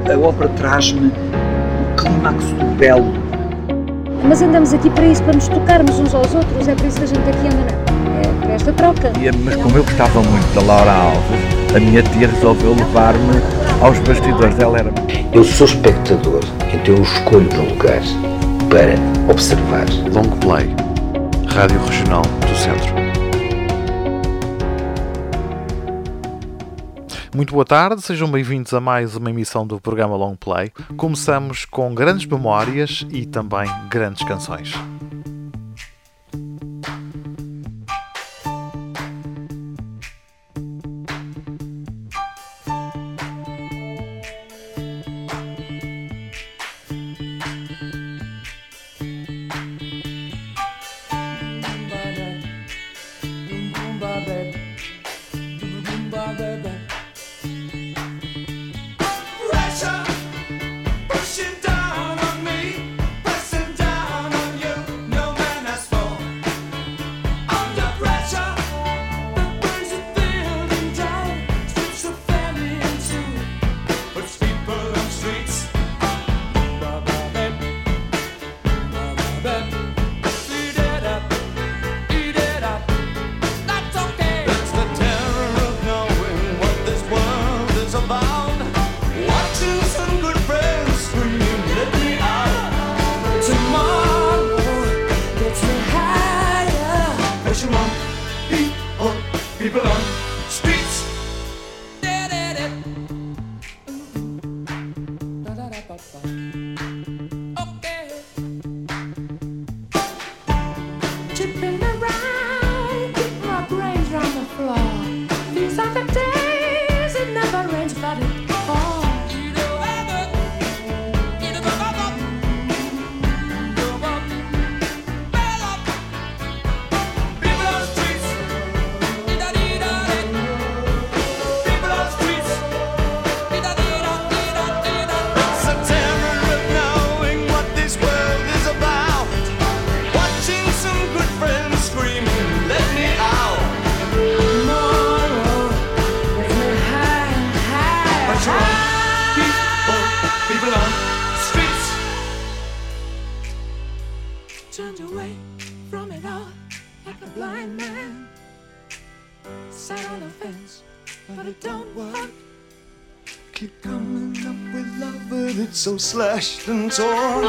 A ópera traz-me o clímax do belo. Mas andamos aqui para isso, para nos tocarmos uns aos outros, é por isso que a gente aqui anda, é para esta troca. Mas como eu gostava muito da Laura Alves, a minha tia resolveu levar-me aos bastidores. Ela era... Eu sou espectador, então eu escolho um lugar para observar. Long Play, Rádio Regional do Centro. Muito boa tarde, sejam bem-vindos a mais uma emissão do programa Long Play. Começamos com grandes memórias e também grandes canções. So slashed and torn.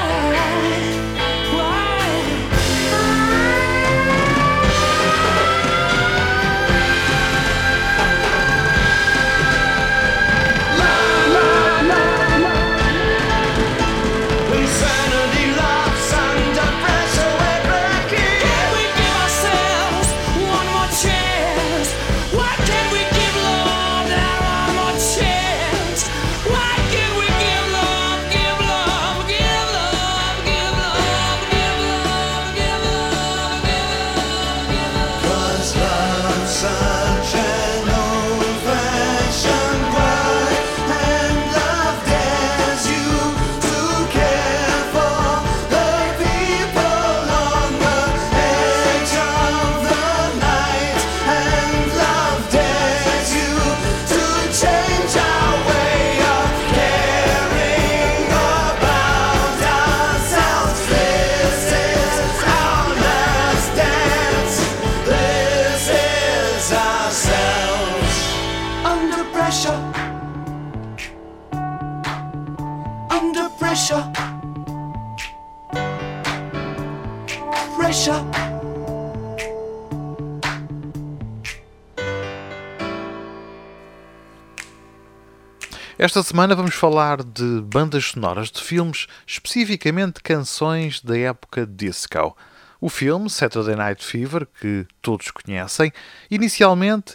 Esta semana vamos falar de bandas sonoras de filmes, especificamente canções da época disco. O filme Saturday Night Fever, que todos conhecem, inicialmente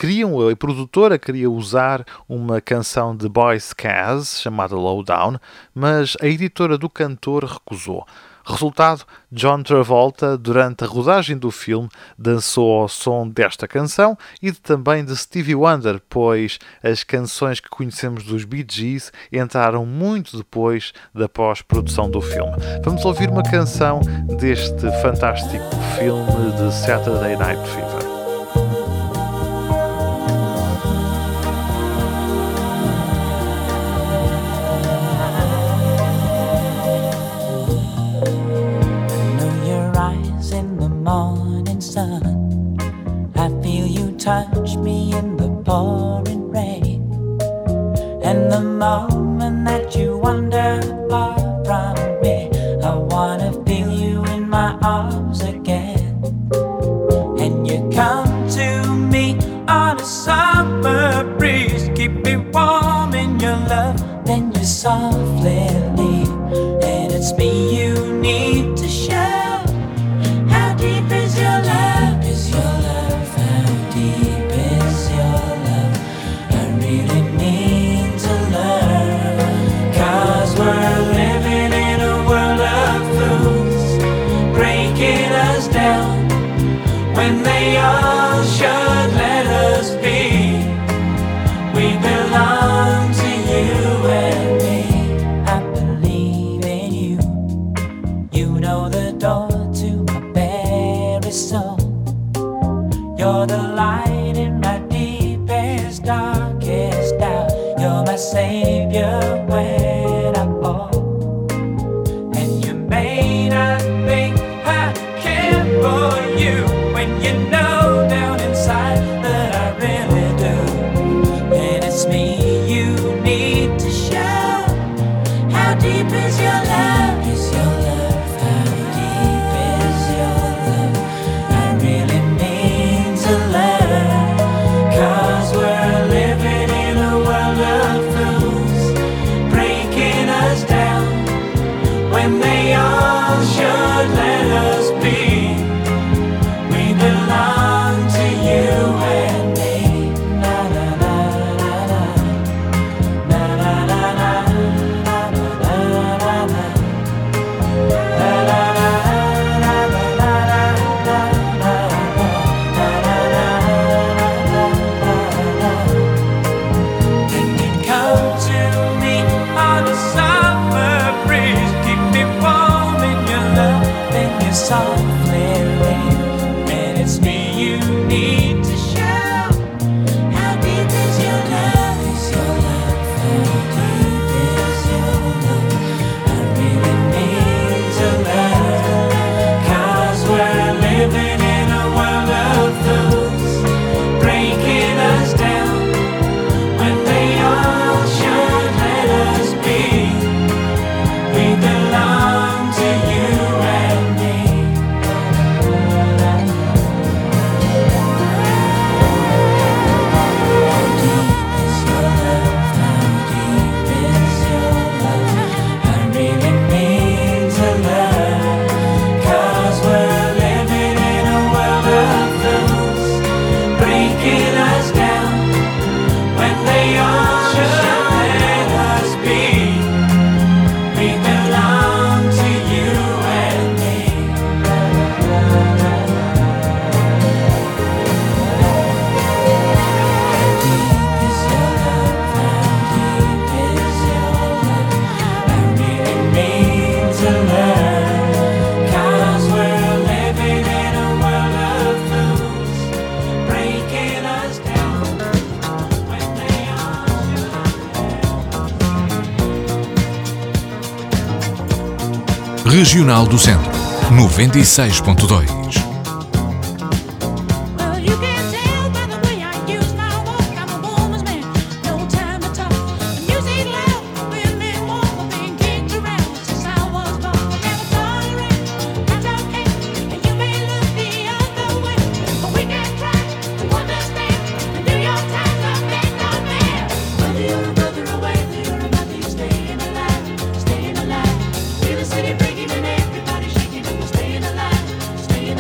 a produtora queria usar uma canção de Boys Caz chamada Lowdown, mas a editora do cantor recusou. Resultado, John Travolta, durante a rodagem do filme, dançou ao som desta canção e também de Stevie Wonder, pois as canções que conhecemos dos Bee Gees entraram muito depois da pós-produção do filme. Vamos ouvir uma canção deste fantástico filme de Saturday Night Fever. the moment that you wander far from me, I wanna feel you in my arms again. And you come to me on a summer breeze, keep me warm in your love, then you softly leave. And it's me you need to show. How deep is your love? Is your love? How deep is your love? I really need to learn. 'Cause we're living in a world of fools, breaking us down when they all should let us be. We belong to you and me. I believe in you. You know the door to my very soul. You're the light in my deepest, darkest doubt. You're my savior when I fall. And you may not think I care for you, when you know down inside that I really do. And it's me you need to show. How deep is your love? Is your love? How deep is your love? I really need to learn. 'Cause we're living in a world of fools, breaking us down when they all should let us be. We belong to you and me. Na na na na na. Na na na na. Na na na na. Na na na na na na. And you come to me on a summer breeze, keep me warm in your love, then you softly leave. And it's me you need to show. How deep is your love? Is your love? How deep is your love? I really need to learn. 'Cause we're living in a world of fools, breaking us down when they all should let us be. We belong to you and me. How deep is your love? How deep is your love? I really need to learn. 'Cause we're living in a world of fools, breaking us down when they all should let us be. We belong to you and me. How deep is your love? How deep is your love? I really need to learn. 'Cause we're living in a world of fools, breaking us down when they all should. Regional do Centro, 96.2. Well, you can tell by the way I use my walk, I'm a woman's man, no time to talk. The music loud, women warm, I've been kicked around since I was born. Never tolerate, I don't hate, and you may look the other way, but we can try to understand and do your time to make no man. Whether you're a brother or whether you're a mother, you're staying alive, staying alive. Feel the city breaking and everybody shaking, and we're staying alive, staying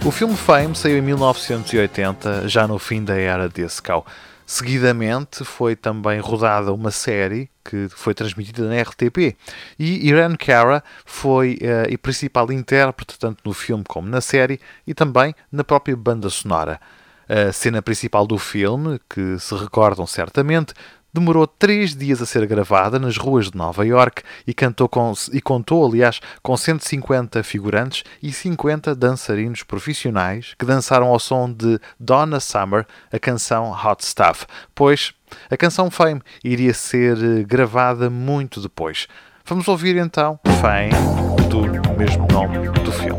O filme Fame saiu em 1980, já no fim da era disco. Seguidamente foi também rodada uma série que foi transmitida na RTP e Irene Cara foi a principal intérprete tanto no filme como na série e também na própria banda sonora. A cena principal do filme, que se recordam certamente, demorou 3 dias a ser gravada nas ruas de Nova York e contou, aliás, com 150 figurantes e 50 dançarinos profissionais que dançaram ao som de Donna Summer, a canção Hot Stuff, pois a canção Fame iria ser gravada muito depois. Vamos ouvir então Fame, do mesmo nome do filme.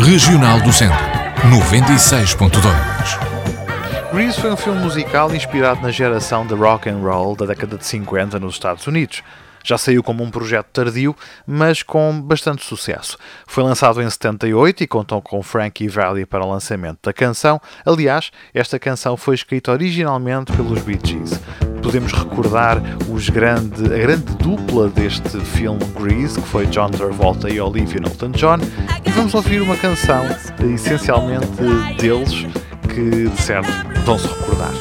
Regional do Centro, 96.2. Grease foi um filme musical inspirado na geração de rock and roll da década de 50 nos Estados Unidos. Já saiu como um projeto tardio, mas com bastante sucesso. Foi lançado em 78 e contou com Frankie Valli para o lançamento da canção. Aliás, esta canção foi escrita originalmente pelos Bee Gees. Podemos recordar a grande dupla deste filme Grease, que foi John Travolta e Olivia Newton-John, e vamos ouvir uma canção essencialmente deles que, de certo, vão se recordar.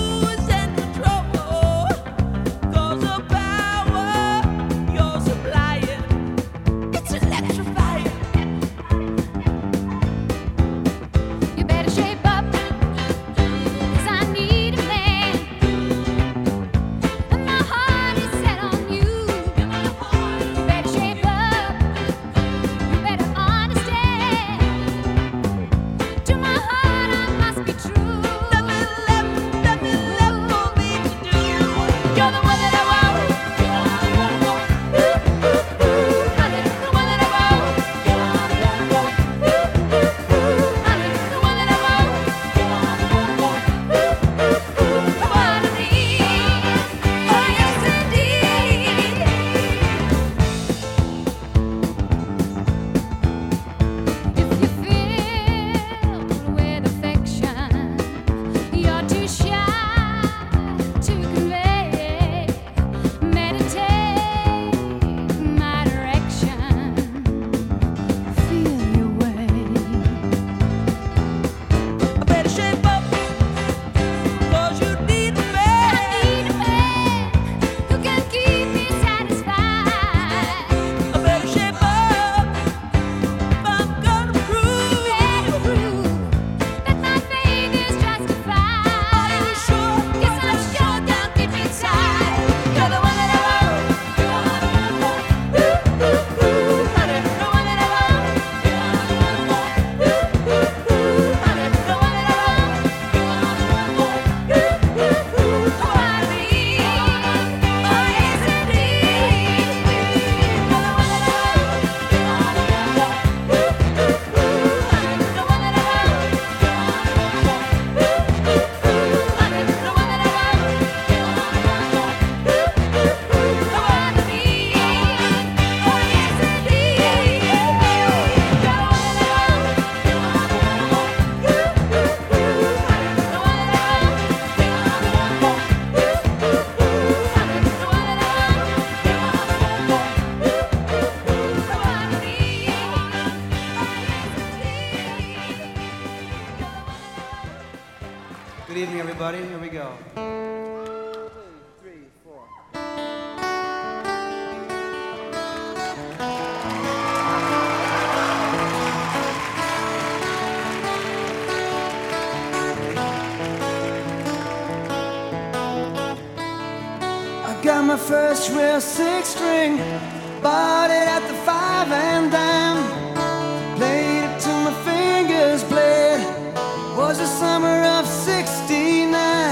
Good evening, everybody. Here we go. I got my first real six string, bought it at the Five and Dime, played it till my fingers bled. Was the summer of '69.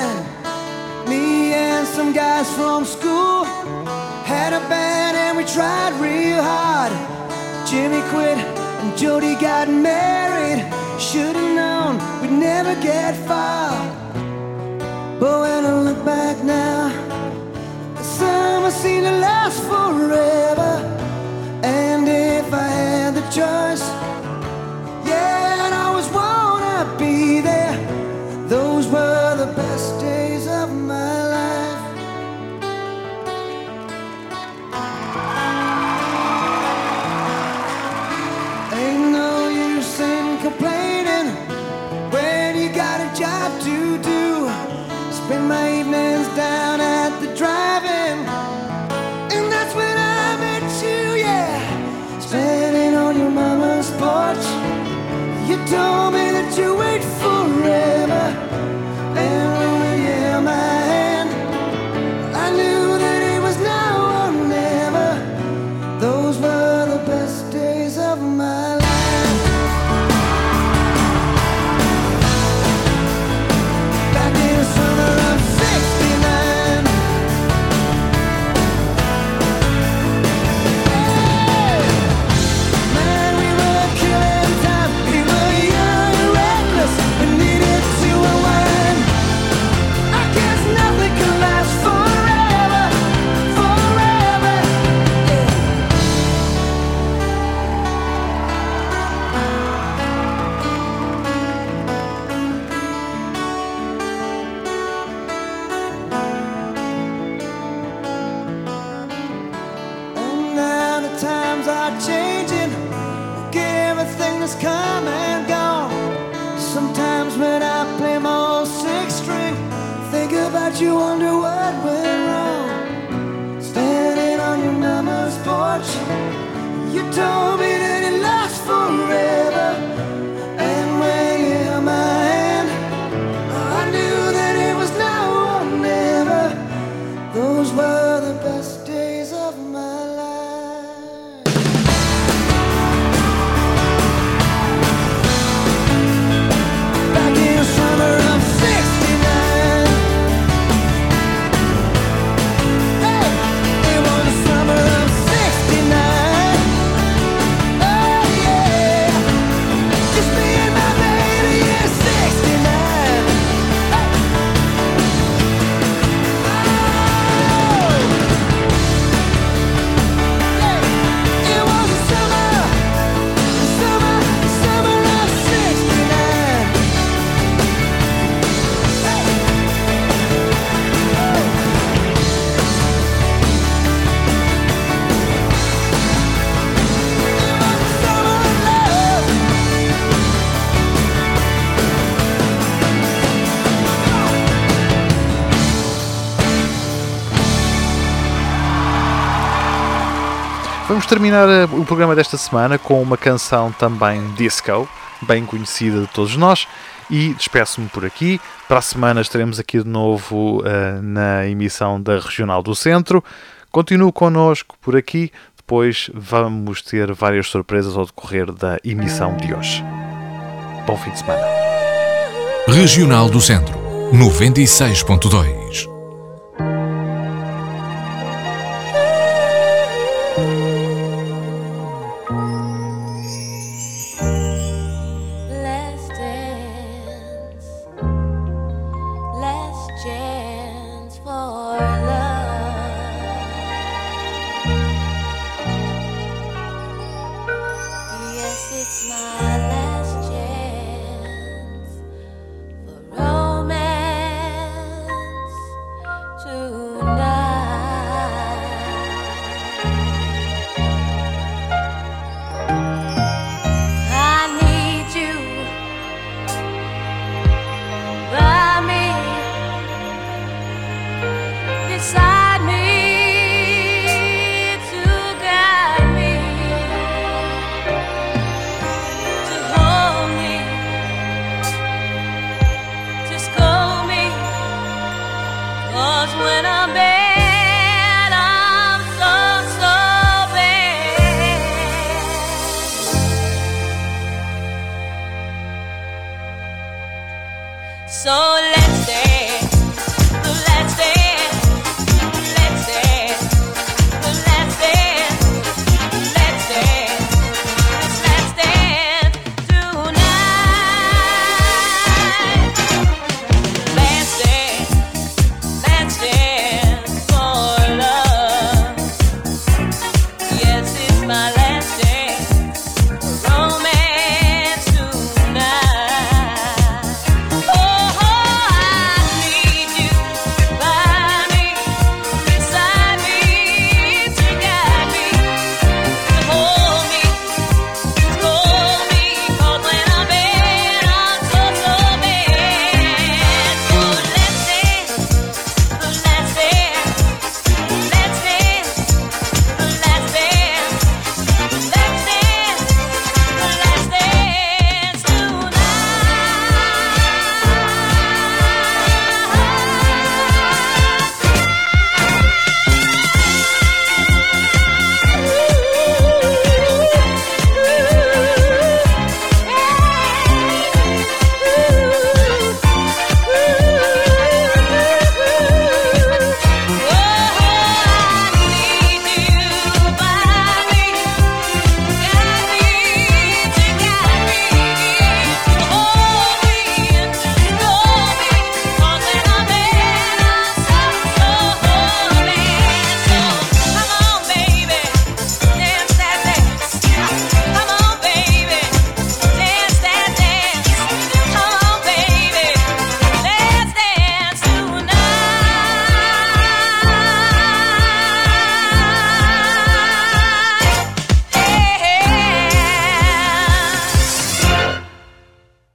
Me and some guys from school had a band and we tried real hard. Jimmy quit and Jody got married. Should've known we'd never get far. But when I look back now, the summer seemed to last forever. And if I had the choice, yeah, I'd always wanna be there. Those were the best days of my life. Ain't no use in complaining when you got a job to do. Spend my evenings down at the drive-in, and that's when I met you, yeah. Standing on your mama's porch, you told me that you wait forever. And when you held my hand, I knew that it was now or never. Those were the best days of my life. Back in the summer of '69. Man, we were killing time. We were Sometimes when I play my old six string, think about you, wonder what went wrong. Standing on your mama's porch, you told me that it lasts forever. And when you held my hand, I knew that it was now or never. Those were the best days of my life. Back in the summer of '69, hey, it was the summer of '69. Oh yeah, just me and my baby, yeah, '69. It was the summer of '69. Vamos terminar o programa desta semana com uma canção também disco, bem conhecida de todos nós, e despeço-me por aqui. Para a semana estaremos aqui de novo na emissão da Regional do Centro. Continue connosco por aqui, depois vamos ter várias surpresas ao decorrer da emissão de hoje. Bom fim de semana. Regional do Centro, 96.2. Let's dance, let's chance for love. Yes, it's my last chance for romance tonight. I need you by me, beside me, to guide me, to hold me, to scold me. 'Cause when I'm bad, I'm so bad. So let's dance, let's dance, let's dance, let's dance, let's dance, let's dance tonight. Let's dance for love. Yes, it's my last dance for romance tonight. Oh, I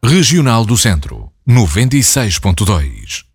Regional do Centro, 96.2.